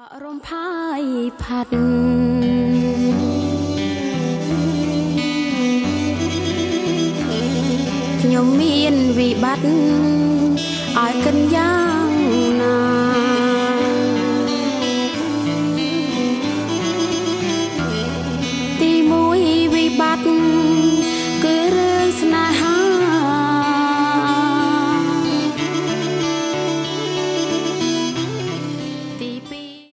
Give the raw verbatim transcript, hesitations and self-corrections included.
រំផាយផាត់ខ្ញុំមានវិបត្តិឲ្យកញ្ញា